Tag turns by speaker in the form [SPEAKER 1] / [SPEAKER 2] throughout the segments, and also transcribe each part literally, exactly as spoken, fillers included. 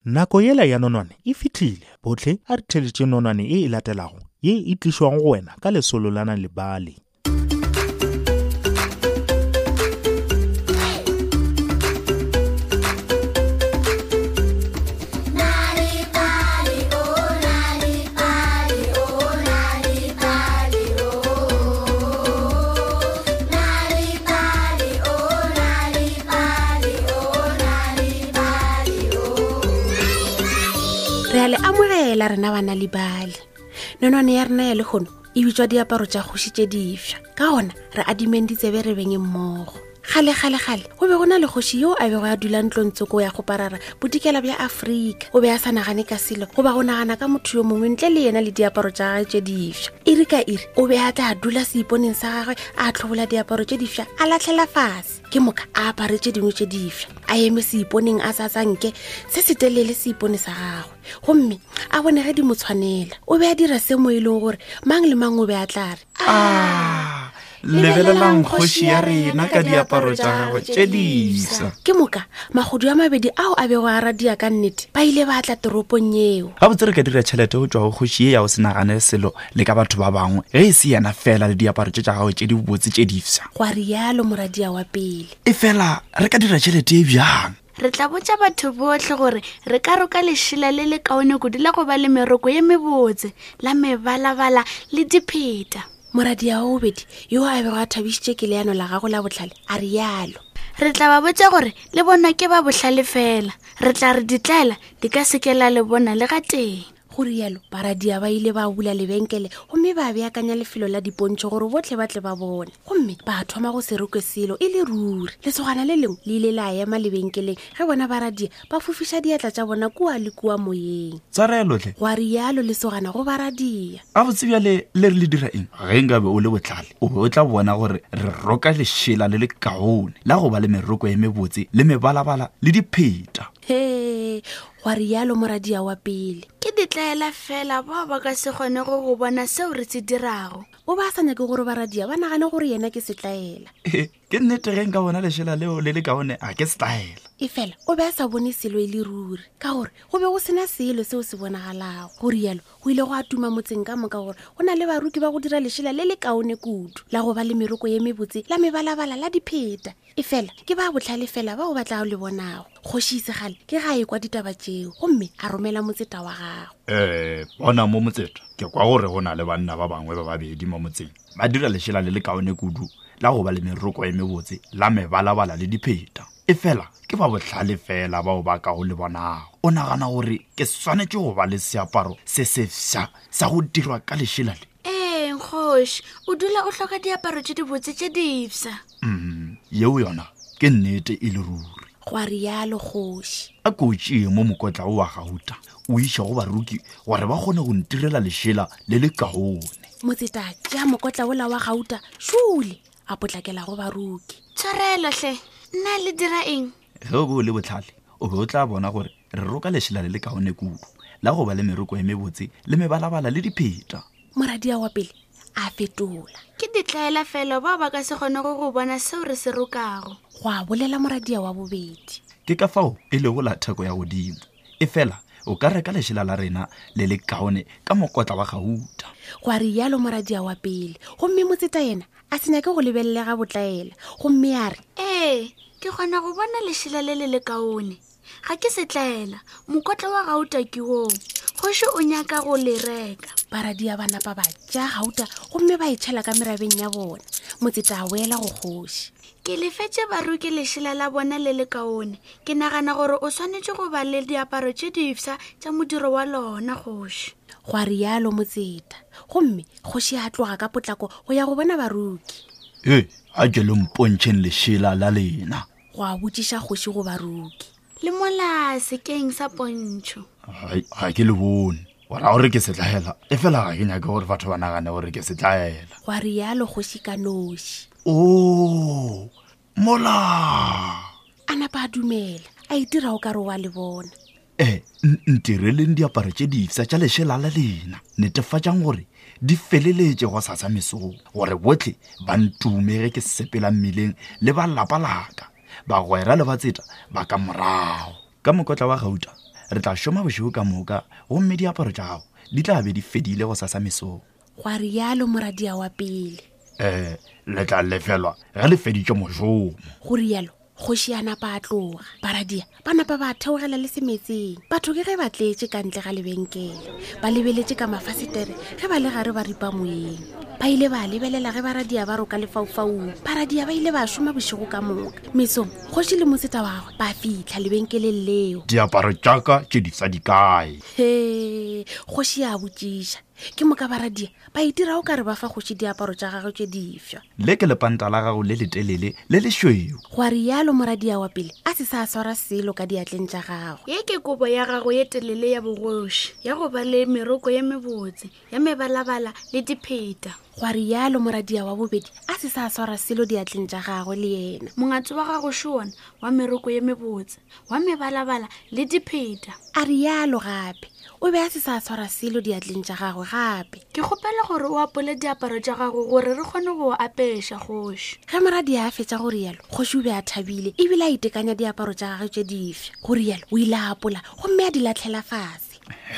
[SPEAKER 1] Nako yela ya nonwane e fitlhile botlhe a re theletše nonwane e e latelago ye e tlišwang go wena ka lesolo la Nalibali.
[SPEAKER 2] Re a le amogela rena bana Nalibali. Nonwane ya rena ya lekgono e bitswa diaparo tša kgoši tše difša. Ka gona re adimeng ditsebe re beng mmogo. Gale gale gale go be go na le kgoši yo a bego a dula ntlontsoko ya go parara bodikela bja Afrika. O be a sa nagane ka selo go ba go nagana ka motho yo mongwe ntle le yena le diaparo tša gagwe tše difša. Iri ka iri o be a tla dula seiponeng sa gagwe a tlhobola diaparo tše difša a latlhela fase. Ke moka a apare tše dingwe tše difša a eme seiponeng a sa tsanke se se telele seipone sa gagwe. Gomme a bone ge di mo tshwanela o be a dira se mo e le gore mang le mang o be a tla re
[SPEAKER 3] ah lebelelang kgoši ya rena ka diaparo tša gagwe tše disa.
[SPEAKER 2] Ke moka magodu a mabedi ao a bego a radia ka nnete ba ile ba tla toropong yeo.
[SPEAKER 3] Ga botse re ka dira tšhelete go tšwa go kgoši ye ya go se nagane selo le ka batho ba bangwe ge e se yena fela le diaparo tše tša gagwe tše di botse tše difsa.
[SPEAKER 2] Go a rialo moradia wa pele.
[SPEAKER 3] E fela re ka dira tšhelete e bjang?
[SPEAKER 4] Re tla botša batho bohle gore re ka roka lešila le le kaone kudu la go ba le meroko ye mebotse la mebalabala le dipheta.
[SPEAKER 2] Moradia wa bobedi yo a bego a thabišitše ke leano la gago la bohlale a rialo.
[SPEAKER 4] Re tla ba botša gore le bona ke ba bohlale fela. Re tla re ditlaela di ka sekela le bona le ga teng.
[SPEAKER 2] Go rialo baradia ba ile ba bula lebenkele gomme ba beakanya lefelo la dipontšho gore botlhe ba tle ba bone. Gomme ba thoma go se rokwe selo e le ruri. Lesogana le lengwe le ile la ema lebenkeleng ge bona baradia ba fofiša diatla tša bona kua le kua moyeng.
[SPEAKER 3] Tsarelotle
[SPEAKER 2] go a rialo lesogana go baradia.
[SPEAKER 3] A botse bjale le re le dira eng ge nkabe o le bohlale o be o tla bona gore re roka lešela le le kaone la go ba le meroko e mebotse le mebalabala le dipheta.
[SPEAKER 2] He go a rialo moradia wa pele.
[SPEAKER 4] Ke ditlaela fela ba ba ka se kgone go go bona seo re se dirago.
[SPEAKER 2] O ba sa nyake gore baradia ba nagane gore yena ke setlaela.
[SPEAKER 3] Ke nnete ge nka bona lešela leo le le kaone a ke setlaela.
[SPEAKER 2] E fela o be a sa bone selo e le ruri ka gore go be go sena selo seo se bonagalago. Go rialo go ile go a tuma motseng ka moka gore go na le baruki ba go dira lešela le le kaone kudu la go ba le meroko ye mebotse la mebalabala la dipheta. E fela ke ba bohlale fela ba o batla go le bonago. Kgoši Isegale ke ga e kwa ditaba tšeo gomme a romela motseta wa gago.
[SPEAKER 3] Eh bona mo motseta ke kwa gore go na le banna ba bangwe ba babedi mo motseng ba dira lešela le le kaone kudu la go ba le meroko e mebotse la mebalabala le dipheta. E fela ke ba bohlale fela bao ba ka go le bonago. O nagana gore ke swanetše go ba le seaparo se sefsa sa go dirwa ka lešela le?
[SPEAKER 4] Eh kgoši o dula o hloka diaparo tše di botse tše difsa.
[SPEAKER 3] Mm yeo yona ke nnete e le ruri.
[SPEAKER 2] Go a rialo kgoši.
[SPEAKER 3] A ko tšee mo mokotla o wa gauta o iša go baruki gore ba kgone go ntirela lešela le le kaone.
[SPEAKER 2] Motseta tša mokotla ola wa gauta šule a potlakela go baruki.
[SPEAKER 4] Tshwarelo hle nna le dira eng?
[SPEAKER 3] Ge o be o le bohlale o be o tla bona gore re roka lešela le le kaone kudu la go ba le meroko e mebotse le mebalabala le dipheta.
[SPEAKER 2] Moradia wa pele a fetola.
[SPEAKER 4] Ke ditlaela fela ba ba ka se kgone go go bona seo re se rokago.
[SPEAKER 2] Go a bolela moradia wa bobedi.
[SPEAKER 3] Ke ka fao e le go la theko ya godimo. E fela o ka reka lešela la rena le le kaone ka mokotla wa gauta.
[SPEAKER 2] Go a rialo moradia wa pele gomme motseta yena a se nyake go lebelelega botlaela gomme a re
[SPEAKER 4] ee ke kgona go bona lešela le le le kaone ga ke setlaela mokotla wa gauta ke woo kgoši o nyaka go le reka.
[SPEAKER 2] Baradia ba napa ba tša gauta gomme ba itšhela ka merabeng ya bona. Motseta a boela go kgoši.
[SPEAKER 4] Ke lefetše baruki lešela la bona le le kaone ke nagana gore o swanetše go ba le diaparo tše difsa tša modiro wa lona kgoši.
[SPEAKER 2] Go a rialo motseta gomme kgoši a tloga ka potlako go ya go bona baruki.
[SPEAKER 3] E a ke le mpontšheng lešela la lena.
[SPEAKER 2] Go a botšiša kgoši go baruki.
[SPEAKER 4] Le mola sekeng sa pontšho.
[SPEAKER 3] Ga ke le bone wara gore ke setlaela e fela ga ke nyake gore batho ba nagane gore ke setlaela.
[SPEAKER 2] Go a rialo kgoši ka noši.
[SPEAKER 3] O mola
[SPEAKER 2] a napa a dumela a itira o ka re wa le bona.
[SPEAKER 3] Eh ntireleng diaparo tše difsa tša lešela la lena netefatšang gore di feleletše go sasa mesong gore botlhe ba ntumege ke sepela mmileng le ba lapa laka ba gwera le ba tseta ba ka morago. Ka mokotla wa gauta re tla shoma bošego ka moka gomme diaparo tša gago di tla be di fedile go sasa mesong.
[SPEAKER 2] Gwa rialo moradia wa pele.
[SPEAKER 3] um le tla lefelwa ge le feditše mošomo.
[SPEAKER 2] Go rialo kgoši a napa a tloga. Baradia ba napa ba theogela le semetseng. Batho ke ge ba tletše ka ntle ga lebenkele, ba lebeletše ka mafasetere ge ba le gare ba ripa moeng. Ba ile ba lebelela ge baradia ba roka lefaufaung. Baradia ba ile ba šoma bošego ka moka. Mesong kgoši le moseta wa gagwe ba fitlha lebenkeleng leo.
[SPEAKER 3] Diaparo tšaka tše di sa di kae?
[SPEAKER 2] He, kgoši a botšiša. Ke moka baradia ba itira o ka re ba fa kgoši diaparo tša gagwe tše difša.
[SPEAKER 3] Le ke lepanta la gago le letelele le lešweu.
[SPEAKER 2] Gwa rialo moradia wa pele a se sa swara selo ka diatleng tša gagwe.
[SPEAKER 4] Ye ke kobo ya gago ye telele ya bogoši ya go ba le meroko ye mebotse ya mebalabala le dipheta.
[SPEAKER 2] Gwa rialo moradia wa bobedi a se sa swara selo diatleng tša gagwe le yena.
[SPEAKER 4] Mongatso wa gago šona wa meroko ye mebotse wa mebalabala le dipheta.
[SPEAKER 2] A rialo gape o be a se sa swara selo diatleng tša gagwe gape.
[SPEAKER 4] Ke kgopela gore o apole diaparo tša gago gore re kgone go apeša kgoši.
[SPEAKER 2] Ge moradia a fetša go rialo kgoši o be a thabile ebile a itekanya diaparo tša gagwe tše difša. Go rialo o ile a apola gomme a di latlhela fase.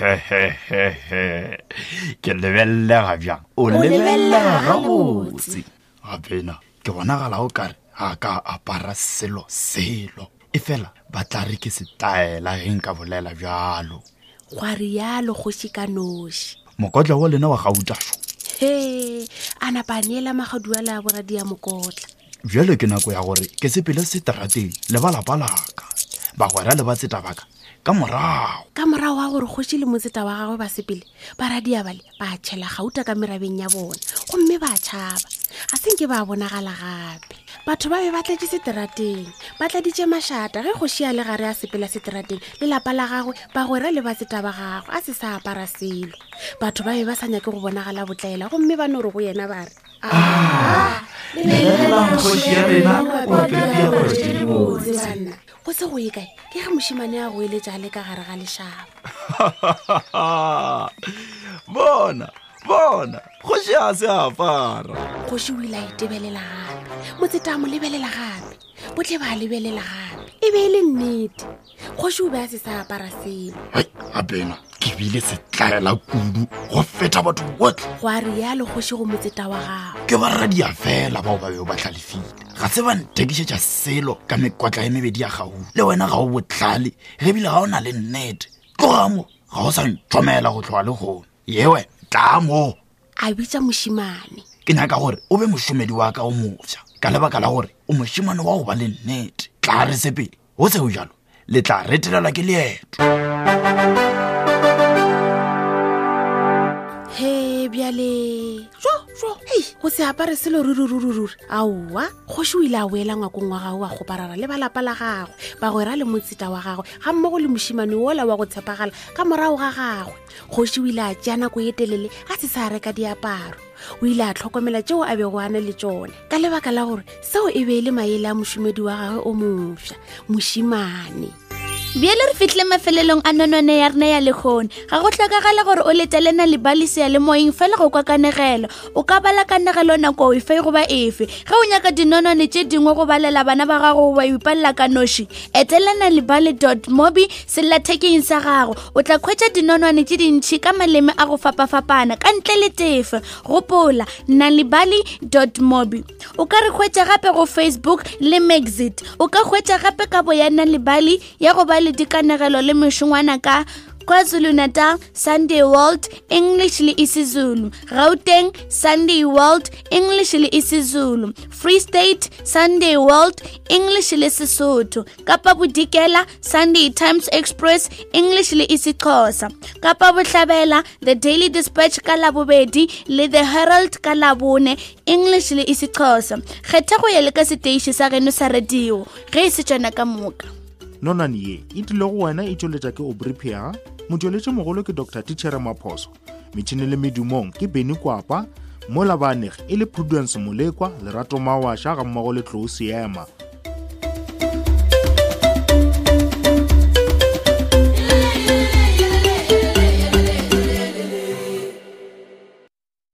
[SPEAKER 3] Hehehehe, ke lebellega bjang o lebellega gabotse. Gapena ke bonagala o kare ga ka apara selo selo e fela ba tla re ke setaela ge nka bolela bjalo.
[SPEAKER 2] Gwa rialo kgoši ka noši.
[SPEAKER 3] Mokotla wa lena wa gautašo.
[SPEAKER 2] He, a napa a neela magadua le a boradia mokotla.
[SPEAKER 3] Bjale ke nako ya gore ke sepele seterateng le ba lapa laka bagwera le ba tseta baka ka morago.
[SPEAKER 2] Ka morago wa gore kgoši le motseta wa gagwe ba sepele baradia bale ba tšhela gauta ka merabeng ya bona gomme ba tšhaba. A senke ba bonagala gape. Batho ba be ba tletše seterateng ba tladitše mašata ge kgoši a le gare a sepela seterateng le lapa la gagwe bagwera le batseta ba gagwe a se sa apara selo. Batho ba be ba sa nyake go bonagala botlaela gomme ba no re go yena ba re go se go ye kae ke ge mošimane a go eletša le ka gare ga lešaba.
[SPEAKER 3] Bona bona kgoši a se apara.
[SPEAKER 2] Kgoši o ile a itebelela gape motseta a mo lebelela gape botle ba lebelela gape e be e le nnete. Kgoši o be a se sa apara selo.
[SPEAKER 3] Gapena ke bile setlaela kudu go feta batho botlhe.
[SPEAKER 2] Gwa rialo kgoši go motseta wa gago.
[SPEAKER 3] Ke baradia fela bao ba beo ba tlalefile ga se ba ntekišetša selo ka mekotla e mebedi ya gago le wena ga o botlhale ge bile ga o na le nnete. Tloga mo ga o sa ntšomela go tloga le kgono yewe tla mo.
[SPEAKER 2] A bitša mošimane.
[SPEAKER 3] Ke nyaka gore o be mošomedi wa ka o mofsa ka lebaka la gore o mošimane wa go ba le nnete. Tla re sepele go seo jalo le tla retelelwa ke leeto.
[SPEAKER 2] He bjale jo jo hei go se apare selo rurururururi aowa. Kgoši o ile a boela ngwakong wa gago wa goparara le balapa la gagwe bagwera le motseta wa gagwe ga mmogo le mošimane wola wa go tshepagala ka morago ga gagwe. Kgoši o ile a tšea nako ye telele a se sa reka diaparo. O ile a tlhokomela tšeo a bego a na le tšone ka lebaka la gore seo e be e le maele a mošomedi wa gagwe o mofsa mošimane.
[SPEAKER 4] Bjale re fitlhe mafelelong a nonone ya rena ya lekgone ga go tlhokagala gore o letelena le balise ya le moeng fela go kwa kanegelo o ka bala kanegelo nako efe goba efe ge o nyaka dinonone tše dingwe go balela bana ba gago ba ipalela ka noši etelena lebale dot mobi sellathekeng sa gago o tla khwetša dinonone tše dintšhi ka maleme a go fapafapana ka ntle le tefe gopola nalibali dot mobi. O ka re khwetša gape go Facebook le Maxit o ka khwetša gape ka boyana lebali ya go ba le dikanegelo le mešongwana ka KwaZulu-Natal Sunday World English le isiZulu, Gauteng Sunday World English le isiZulu, Free State Sunday World English le Sesotho, Kapa Bodikela Sunday Times Express English le isiXhosa, Kapa Bohlabela The Daily Dispatch ka Labobedi le The Herald ka Labone English le isiXhosa. Kgetha go ya le ka seteiši sa geno sa radio ge se tsena ka moka.
[SPEAKER 1] Nonane ye e tlile go wena e tšweletša ke Obripia, motšweletši mogolo ke Doctor Tichere Maphoso, metšhini le medumong ke Beni Kwapa, mola banege e le Prudence Molekwa, Lerato Mawasha ga mmogo le Tlou Seema.